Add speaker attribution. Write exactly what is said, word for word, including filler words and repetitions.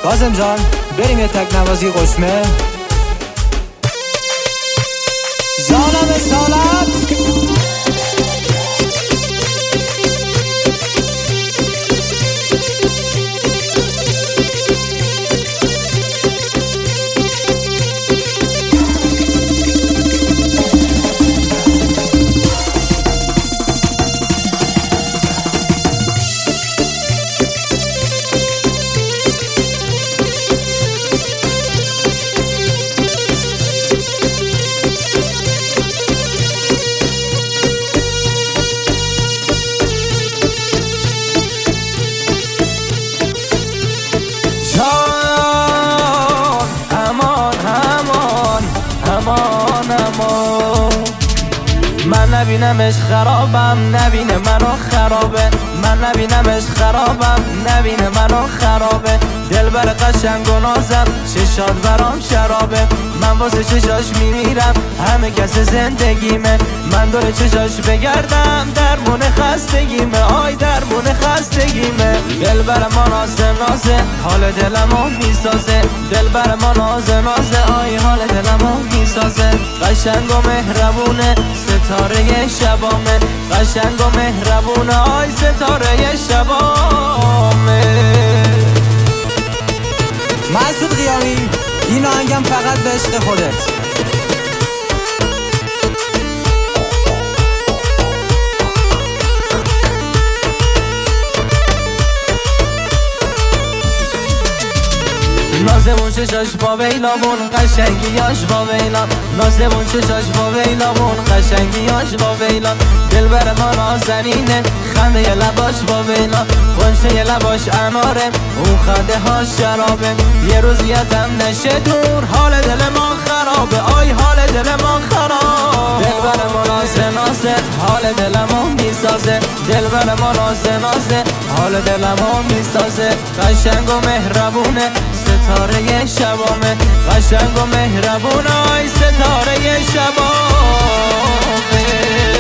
Speaker 1: کاظم جان بریم یه تک نوازی قشمه. جانم سالت
Speaker 2: من نبینمش خرابم نبینه منو خرابه، من نبینمش خرابم نبینه منو خرابه. دلبر قشنگ و نازم چشات برام شرابه، من واسه چشاش میمیرم همه کس زندگیمه. من دور چشاش بگردم درمون خستگیمه، آی درمون خستگیمه. دلبر ما نازه نازه حال دلمو میسازه، دلبر ما نازه نازه آی حال دلمو میسازه. قشنگ و مهربونه ستاره شبامه، قشنگ و مهربونه آی ستاره شبامه.
Speaker 1: مسعود قیامی این آهنگم فقط به عشق خودت.
Speaker 2: نازمون چشاش با ویلامون قشنگیاش با ویلان، نازمون چشاش با ویلامون قشنگیاش با ویلان. دلبر ما نازنینه خنده ی لباش با ویلان، غنچه ی لباش اناره اون خنده ها شرابه. یه روزیتم نشه دور حال دل ما خرابه، آی حال دل ما خرابه. دلبر ما نازه نازه حال دل ما میسازه، دلبر ما نازه نازه حال دل ما میسازه. قشنگ و مهربونه ستاره شبامه، قشنگ و مهربون آی ستاره شبامه.